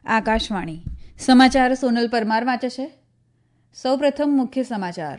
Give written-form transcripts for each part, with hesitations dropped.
આકાશવાણી સમાચાર સોનલ પરમાર વાંચે છે. સૌપ્રથમ મુખ્ય સમાચાર.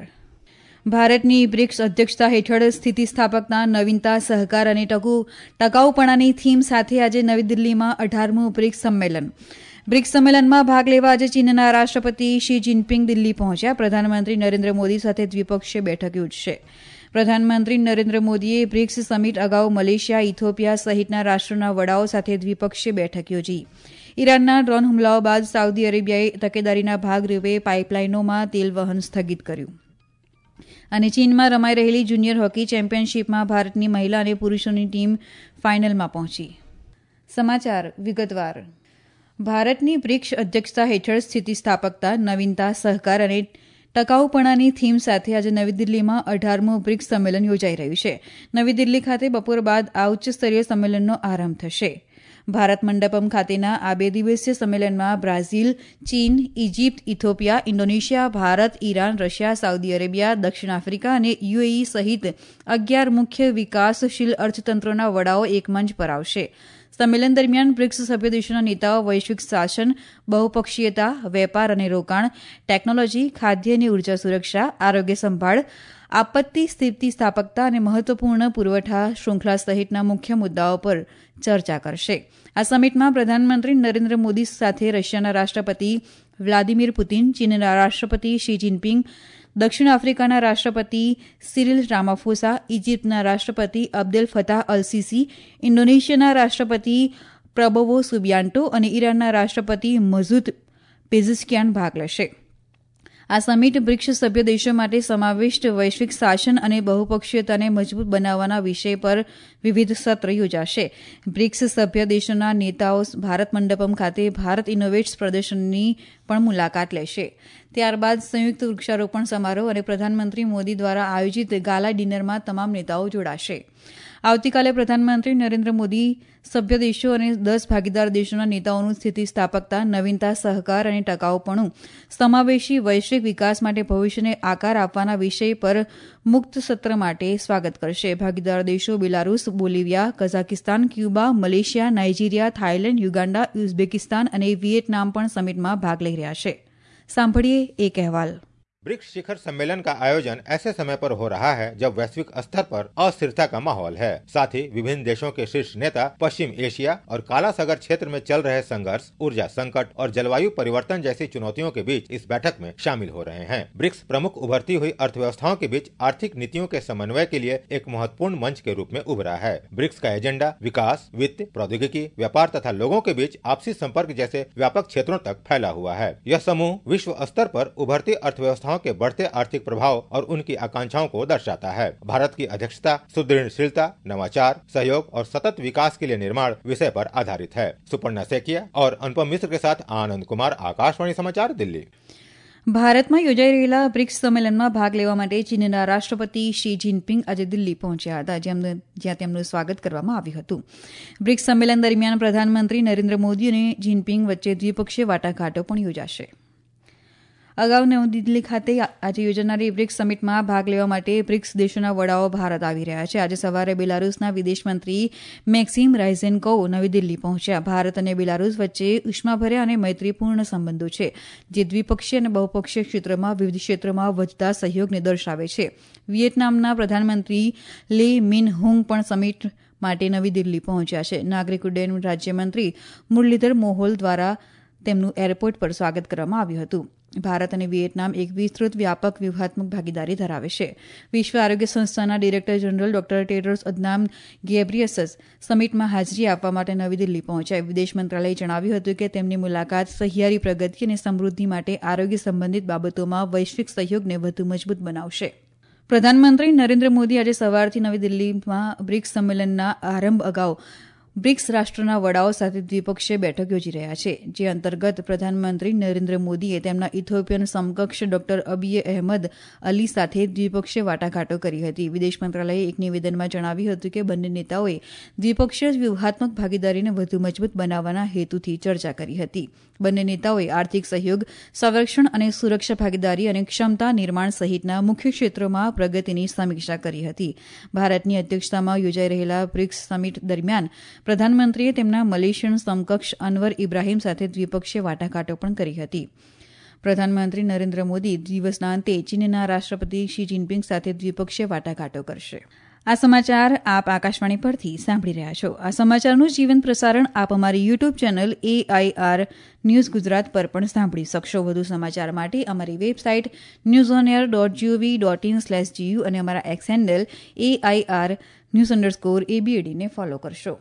ભારતની બ્રિક્સ અધ્યક્ષતા હેઠળ સ્થિતિસ્થાપકતા, નવીનતા, સહકાર અને ટકાઉપણાની થીમ સાથે આજે નવી દિલ્હીમાં 18મું બ્રિક્સ સંમેલન. બ્રિક્સ સંમેલનમાં ભાગ લેવા આજે ચીનના રાષ્ટ્રપતિ શી જિનપિંગ દિલ્હી પહોંચ્યા. પ્રધાનમંત્રી નરેન્દ્ર મોદી સાથે દ્વિપક્ષીય બેઠક યોજશે. પ્રધાનમંત્રી નરેન્દ્ર મોદીએ બ્રિક્સ સમિટ અગાઉ મલેશિયા, ઇથોપિયા સહિતના રાષ્ટ્રોના વડાઓ સાથે દ્વિપક્ષીય બેઠક યોજી. ઈરાનના ડ્રોન હુમલાઓ બાદ સાઉદી અરેબિયાએ તકેદારીના ભાગરૂપે પાઇપલાઇનોમાં તેલ વહન સ્થગિત કર્યું. અને ચીનમાં રમાઈ રહેલી જુનિયર હોકી ચેમ્પિયનશીપમાં ભારતની મહિલા અને પુરૂષોની ટીમ ફાઇનલમાં પહોંચી. સમાચાર વિગતવાર. ભારતની બ્રિક્સ અધ્યક્ષતા હેઠળ સ્થિતિસ્થાપકતા, નવીનતા, સહકાર અને ટકાઉપણાની થીમ સાથે આજે નવી દિલ્હીમાં 18મું બ્રિક્સ સંમેલન યોજાઈ રહ્યું છે. નવી દિલ્હી ખાતે બપોર બાદ આ ઉચ્ચસ્તરીય સંમેલનનો આરંભ થશે. ભારત મંડપમ ખાતેના આ 2 દિવસીય સંમેલનમાં બ્રાઝીલ, ચીન, Egypt, Ethiopia, Indonesia, Bharat, Iran, Russia, Saudi Arabia, દક્ષિણ આફ્રિકા અને યુએઈ સહિત 11 મુખ્ય વિકાસશીલ અર્થતંત્રોના વડાઓ એક મંચ પર આવશે. સંમેલન દરમિયાન બ્રિક્સ સભ્ય દેશોના નેતાઓ વૈશ્વિક શાસન, બહુપક્ષીયતા, વેપાર અને રોકાણ, ટેકનોલોજી, ખાદ્ય અને ઉર્જા સુરક્ષા, આરોગ્ય સંભાળ, આપત્તિ સ્થિતિસ્થાપકતા અને મહત્વપૂર્ણ પુરવઠા શૃંખલા સહિતના મુખ્ય મુદ્દાઓ પર ચર્ચા કરશે. આ સમિટમાં પ્રધાનમંત્રી નરેન્દ્ર મોદી સાથે રશિયાના રાષ્ટ્રપતિ વ્લાદિમીર પુતિન, ચીનના રાષ્ટ્રપતિ શી જિનપિંગ, દક્ષિણ આફ્રિકાના રાષ્ટ્રપતિ સિરિલ રામાફોસા, ઇજિપ્તના રાષ્ટ્રપતિ અબ્દેલ ફતાહ અલ સીસી, ઇન્ડોનેશિયાના રાષ્ટ્રપતિ પ્રબોવો સુબિયાન્ટો અને ઈરાનના રાષ્ટ્રપતિ મસૂદ પેઝેશ્કિયાન ભાગ લેશે. આ સમિટ બ્રિક્સ સભ્ય દેશો માટે સમાવિષ્ટ વૈશ્વિક શાસન અને બહુપક્ષીયતાને મજબૂત બનાવવાના વિષય પર વિવિધ સત્ર યોજાશે. બ્રિક્સ સભ્ય દેશોના નેતાઓ ભારત મંડપમ ખાતે ભારત ઇનોવેટ્સ પ્રદર્શનની પણ મુલાકાત લેશે. ત્યારબાદ સંયુક્ત વૃક્ષારોપણ સમારોહ અને પ્રધાનમંત્રી મોદી દ્વારા આયોજિત ગાલા ડિનરમાં તમામ નેતાઓ જોડાશે. આવતીકાલે પ્રધાનમંત્રી નરેન્દ્ર મોદી સભ્ય દેશો અને 10 ભાગીદાર દેશોના નેતાઓનું સ્થિતિસ્થાપકતા, નવીનતા, સહકાર અને ટકાઉપણું સમાવેશી વૈશ્વિક વિકાસ માટે ભવિષ્યને આકાર આપવાના વિષય પર મુક્ત સત્ર માટે સ્વાગત કરશે. ભાગીદાર દેશો Belarus, Bolivia, Kazakhstan, Cuba, Malaysia, Nigeria, Thailand, Uganda, Uzbekistan અને વિયેતનામ પણ સમિટમાં ભાગ લઈ રહ્યા છે. સાંભળીએ એક અહેવાલ. ब्रिक्स शिखर सम्मेलन का आयोजन ऐसे समय पर हो रहा है जब वैश्विक स्तर पर अस्थिरता का माहौल है. साथ ही विभिन्न देशों के शीर्ष नेता पश्चिम एशिया और काला सागर क्षेत्र में चल रहे संघर्ष, ऊर्जा संकट और जलवायु परिवर्तन जैसी चुनौतियों के बीच इस बैठक में शामिल हो रहे हैं. ब्रिक्स प्रमुख उभरती हुई अर्थव्यवस्थाओं के बीच आर्थिक नीतियों के समन्वय के लिए एक महत्वपूर्ण मंच के रूप में उभरा है. ब्रिक्स का एजेंडा विकास, वित्त, प्रौद्योगिकी, व्यापार तथा लोगों के बीच आपसी संपर्क जैसे व्यापक क्षेत्रों तक फैला हुआ है. यह समूह विश्व स्तर पर उभरती अर्थव्यवस्थाओं के बढ़ते आर्थिक प्रभाव और उनकी आकांक्षाओं को दर्शाता है. भारत की अध्यक्षता सुदृढ़शीलता, नवाचार, सहयोग और सतत विकास के लिए निर्माण विषय पर आधारित है. सुपर्णा सेकिया और अनुपम मिश्र के साथ आनंद कुमार, आकाशवाणी समाचार, दिल्ही. ભારતમાં યોજાઈ રહેલા બ્રિક્સ સંમેલનમાં ભાગ લેવા માટે ચીનના રાષ્ટ્રપતિ શી જિનપિંગ આજે દિલ્હી પહોંચ્યા હતા, જ્યાં તેમનું સ્વાગત કરવામાં આવ્યું હતું. બ્રિક્સ સંમેલન દરમિયાન પ્રધાનમંત્રી નરેન્દ્ર મોદી અને જિનપિંગ વચ્ચે દ્વિપક્ષીય વાટાઘાટો પણ યોજાશે. અગાઉ નવી દિલ્હી ખાતે આજે યોજાનારી બ્રિક્સ સમિટમાં ભાગ લેવા માટે બ્રિક્સ દેશોના વડાઓ ભારત આવી રહ્યા છે. આજે સવારે બેલારૂસના વિદેશમંત્રી મેક્સિમ રાઇઝેન્કોવ નવી દિલ્હી પહોંચ્યા. ભારત અને બેલારૂસ વચ્ચે ઉષ્માભર્યા અને મૈત્રીપૂર્ણ સંબંધો છે, જે દ્વિપક્ષીય અને બહુપક્ષીય ક્ષેત્રમાં વિવિધ ક્ષેત્રોમાં વધતા સહયોગને દર્શાવે છે. વિયેતનામના પ્રધાનમંત્રી લે મિન હુંગ પણ સમિટ માટે નવી દિલ્હી પહોંચ્યા છે. નાગરિક ઉડ્ડયન રાજ્યમંત્રી મુરલીધર મોહોલ દ્વારા તેમનું એરપોર્ટ પર સ્વાગત કરવામાં આવ્યું હતું. ભારત અને વિયેતનામ એક વિસ્તૃત વ્યાપક વ્યૂહાત્મક ભાગીદારી ધરાવે છે. વિશ્વ આરોગ્ય સંસ્થાના director general doctor Tedros Adhanom Ghebreyesus સમિટમાં હાજરી આપવા માટે નવી દિલ્હી પહોંચ્યા. વિદેશ મંત્રાલયે જણાવ્યું હતું કે તેમની મુલાકાત સહિયારી પ્રગતિ અને સમૃદ્ધિ માટે આરોગ્ય સંબંધિત બાબતોમાં વૈશ્વિક સહયોગને વધુ મજબૂત બનાવશે. પ્રધાનમંત્રી નરેન્દ્ર મોદી આજે સવારથી નવી દિલ્હીમાં બ્રિક્સ સંમેલનના આરંભ અગાઉ બ્રિક્સ રાષ્ટ્રોના વડાઓ સાથે દ્વિપક્ષીય બેઠક યોજી રહ્યા છે, જે અંતર્ગત પ્રધાનમંત્રી નરેન્દ્ર મોદીએ તેમના ઇથોપિયન સમકક્ષ ડોક્ટર અબિય અહેમદ અલી સાથે દ્વિપક્ષીય વાટાઘાટો કરી હતી. વિદેશ મંત્રાલયે એક નિવેદનમાં જણાવ્યું હતું કે બંને નેતાઓએ દ્વિપક્ષીય વ્યૂહાત્મક ભાગીદારીને વધુ મજબૂત બનાવવાના હેતુથી ચર્ચા કરી હતી. બંને નેતાઓએ આર્થિક સહયોગ, સંરક્ષણ અને સુરક્ષા ભાગીદારી અને ક્ષમતા નિર્માણ સહિતના મુખ્ય ક્ષેત્રોમાં પ્રગતિની સમીક્ષા કરી હતી. ભારતની અધ્યક્ષતામાં યોજાઈ રહેલા બ્રિક્સ સમિટ દરમિયાન પ્રધાનમંત્રીએ તેમના મલેશિયન સમકક્ષ અનવર ઇબ્રાહીમ સાથે દ્વિપક્ષીય વાટાઘાટો પણ કરી હતી. પ્રધાનમંત્રી નરેન્દ્ર મોદી દિવસના અંતે ચીનના રાષ્ટ્રપતિ શી જિનપિંગ સાથે દ્વિપક્ષીય વાટાઘાટો કરશે. આ સમાચાર આપ આકાશવાણી પરથી સાંભળી રહ્યા છો. આ સમાચારનું જીવંત પ્રસારણ આપ અમારી YouTube channel AIR news Gujarat પર પણ સાંભળી શકશો. વધુ સમાચાર માટે અમારી વેબસાઇટ newsonair.gov.in/gu અને અમારા એક્સ હેન્ડલ AIR _ABAD ને ફોલો કરશો.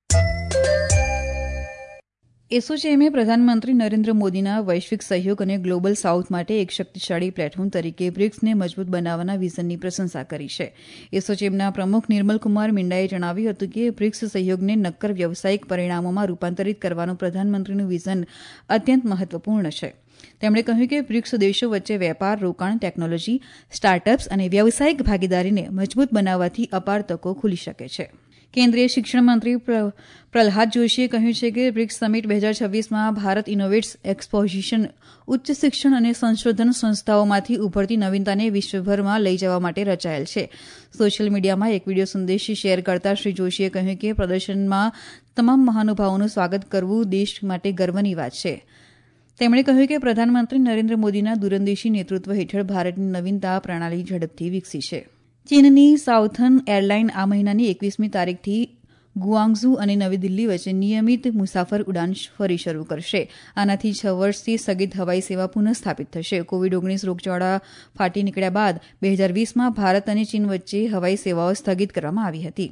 એસોચેમે પ્રધાનમંત્રી નરેન્દ્ર મોદીના વૈશ્વિક સહયોગ અને ગ્લોબલ સાઉથ માટે એક શક્તિશાળી પ્લેટફોર્મ તરીકે બ્રિક્સને મજબૂત બનાવવાના વિઝનની પ્રશંસા કરી છે. એસોચેમના પ્રમુખ નિર્મલકુમાર મિંડાએ જણાવ્યું હતું કે બ્રિક્સ સહયોગને નક્કર વ્યવસાયિક પરિણામોમાં રૂપાંતરિત કરવાનું પ્રધાનમંત્રીનું વિઝન અત્યંત મહત્વપૂર્ણ છે. તેમણે કહ્યું કે બ્રિક્સ દેશો વચ્ચે વેપાર, રોકાણ, ટેકનોલોજી, સ્ટાર્ટઅપ્સ અને વ્યવસાયિક ભાગીદારીને મજબૂત બનાવવાથી અપાર તકો ખુલી શકે છે. કેન્દ્રીય શિક્ષણ મંત્રી પ્રહલાદ જોશીએ કહ્યું છે કે બ્રિક્સ સમિટ 2026માં ભારત ઇનોવેટ્સ એક્સપોઝિશન ઉચ્ચ શિક્ષણ અને સંશોધન સંસ્થાઓમાંથી ઉભરતી નવીનતાને વિશ્વભરમાં લઈ જવા માટે રચાયેલ છે. સોશિયલ મીડિયામાં એક વિડીયો સંદેશ શેર કરતા શ્રી જોશીએ કહ્યું કે પ્રદર્શનમાં તમામ મહાનુભાવોનું સ્વાગત કરવું દેશ માટે ગર્વની વાત છે. તેમણે કહ્યું કે પ્રધાનમંત્રી નરેન્દ્ર મોદીના દૂરંદેશી નેતૃત્વ હેઠળ ભારતની નવીનતા પ્રણાલી ઝડપથી વિકસી છે. ચીનની સાઉથર્ન એરલાઇન આ મહિનાની 21મી તારીખથી ગુઆંગઝુ અને નવી દિલ્હી વચ્ચે નિયમિત મુસાફર ઉડાન ફરી શરૂ કરશે. આનાથી 6 વર્ષથી સ્થગિત હવાઈ સેવા પુનઃ સ્થાપિત થશે. કોવિડ-19 રોગચાળા ફાટી નીકળ્યા બાદ 2020માં ભારત અને ચીન વચ્ચે હવાઈ સેવાઓ સ્થગિત કરવામાં આવી હતી.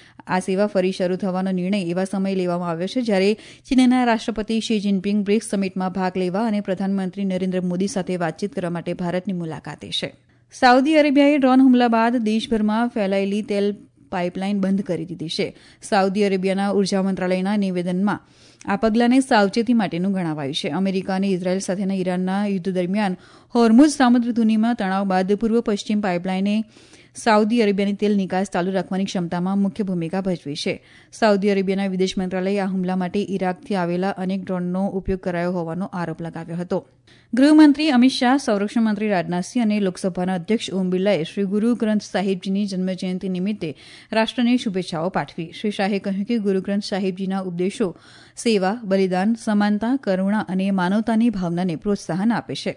આ સેવા ફરી શરૂ થવાનો નિર્ણય એવા સમયે લેવામાં આવ્યો છે જ્યારે ચીનના રાષ્ટ્રપતિ શી જિનપિંગ બ્રિક્સ સમિટમાં ભાગ લેવા અને પ્રધાનમંત્રી નરેન્દ્ર મોદી સાથે વાતચીત કરવા માટે ભારતની મુલાકાતે છે. સાઉદી અરેબિયાએ ડ્રોન હુમલા બાદ દેશભરમાં ફેલાયેલી તેલ પાઇપલાઇન બંધ કરી દીધી છે. સાઉદી અરેબિયાના ઉર્જા મંત્રાલયના નિવેદનમાં આ પગલાંને સાવચેતી માટેનું ગણાવાયું છે. અમેરિકા અને ઇઝરાયેલ સાથેના ઈરાનના યુદ્ધ દરમિયાન હોર્મુઝ સામુદ્રધુનીમાં તણાવ બાદ પૂર્વ પશ્ચિમ પાઇપલાઇને સાઉદી અરેબિયાની તેલ નિકાસ ચાલુ રાખવાની ક્ષમતામાં મુખ્ય ભૂમિકા ભજવી છે. સાઉદી અરેબિયાના વિદેશ મંત્રાલયે આ હુમલા માટે ઇરાકથી આવેલા અનેક ડ્રોનનો ઉપયોગ કરાયો હોવાનો આરોપ લગાવ્યો હતો. ગૃહમંત્રી અમિત શાહ, સંરક્ષણ મંત્રી રાજનાથસિંહ અને લોકસભાના અધ્યક્ષ ઓમ બિરલાએ શ્રી ગુરુ ગ્રંથ સાહિબજીની જન્મજયંતિ નિમિત્તે રાષ્ટ્રને શુભેચ્છાઓ પાઠવી. શ્રી શાહે કહ્યું કે ગુરુ ગ્રંથ સાહિબજીના ઉપદેશો સેવા, બલિદાન, સમાનતા, કરુણા અને માનવતાની ભાવનાને પ્રોત્સાહન આપે છે.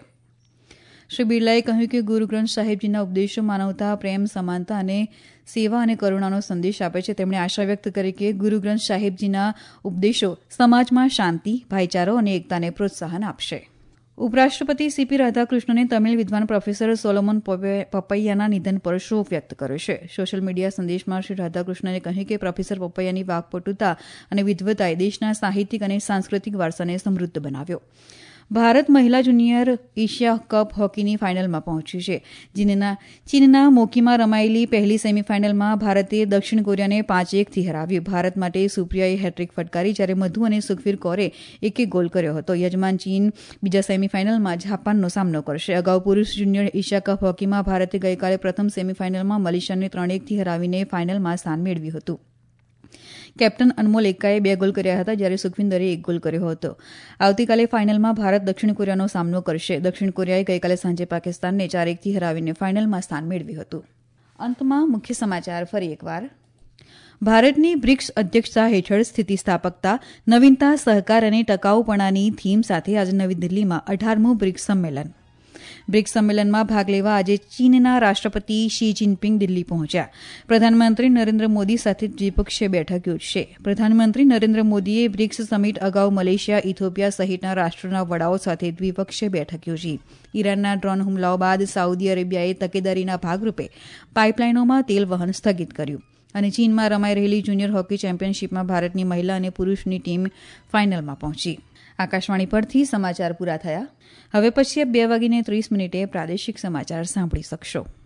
શ્રી બિરલાએ કહ્યું કે ગુરુ ગ્રંથ સાહિબજીના ઉપદેશો માનવતા, પ્રેમ, સમાનતા અને સેવા અને કરુણાનો સંદેશ આપે છે. તેમણે આશા વ્યક્ત કરી કે ગુરુ ગ્રંથ સાહિબજીના ઉપદેશો સમાજમાં શાંતિ, ભાઈચારો અને એકતાને પ્રોત્સાહન આપશે. ઉપરાષ્ટ્રપતિ સીપી રાધાકૃષ્ણને તમિલ વિદ્વાન પ્રોફેસર સોલોમન પપૈયાના નિધન પર શોક વ્યક્ત કર્યો છે. સોશિયલ મીડિયા સંદેશમાં શ્રી રાધાકૃષ્ણને કહ્યું કે પ્રોફેસર પપૈયાની વાકપટુતા અને વિદ્વતાએ દેશના સાહિત્યિક અને સાંસ્કૃતિક વારસાને સમૃદ્ધ બનાવ્યો. ભારત મહિલા જુનિયર એશિયા કપ હોકીની ફાઇનલમાં પહોંચ્યું છે. ચીનના મોકીમાં રમાયેલી પહેલી સેમીફાઇનલમાં ભારતે દક્ષિણ કોરિયાને 5-1થી હરાવ્યું. ભારત માટે સુપ્રિયાએ હેટ્રિક ફટકારી જ્યારે મધુ અને સુખવીર કૌરે એક ગોલ કર્યો હતો. યજમાન ચીન બીજા સેમીફાઇનલમાં જાપાનનો સામનો કરશે. અગાઉ પુરૂષ જુનિયર એશિયા કપ હોકીમાં ભારતે ગઈકાલે પ્રથમ સેમીફાઇનલમાં મલેશિયાને 3-1થી હરાવીને ફાઇનલમાં સ્થાન મેળવ્યું હતું. કેપ્ટન અનમોલ એક્કાએ 2 ગોલ કર્યા હતા જ્યારે સુખવિંદરે 1 ગોલ કર્યો હતો. આવતીકાલે ફાઇનલમાં ભારત દક્ષિણ કોરિયાનો સામનો કરશે. દક્ષિણ કોરિયાએ ગઈકાલે સાંજે પાકિસ્તાનને 4-1થી હરાવીને ફાઇનલમાં સ્થાન મેળવ્યું હતું. અંતમાં મુખ્ય સમાચાર ફરી એકવાર. ભારતની બ્રિક્સ અધ્યક્ષતા હેઠળ સ્થિતિસ્થાપકતા, નવીનતા, સહકાર અને ટકાઉપણાની થીમ સાથે આજે નવી દિલ્હીમાં 18મું બ્રિક્સ સંમેલન. બ્રિક્સ સંમેલનમાં ભાગ લેવા આજે ચીનના રાષ્ટ્રપતિ શી જિનપિંગ દિલ્હી પહોંચ્યા. પ્રધાનમંત્રી નરેન્દ્ર મોદી સાથે દ્વિપક્ષીય બેઠક યોજશે. પ્રધાનમંત્રી નરેન્દ્ર મોદીએ બ્રિક્સ સમિટ અગાઉ મલેશિયા, ઇથોપિયા સહિતના રાષ્ટ્રોના વડાઓ સાથે દ્વિપક્ષીય બેઠક યોજી. ઈરાનના ડ્રોન હુમલાઓ બાદ સાઉદી અરેબિયાએ તકેદારીના ભાગરૂપે પાઇપલાઇનોમાં તેલ વહન સ્થગિત કર્યું. અને ચીનમાં રમાઈ રહેલી જુનિયર હોકી ચેમ્પિયનશીપમાં ભારતની મહિલા અને પુરૂષની ટીમ ફાઇનલમાં પહોંચી. આકાશવાણી પરથી સમાચાર પૂરા થયા. હવે પછી 2:30 પ્રાદેશિક સમાચાર સાંભળી શકશો.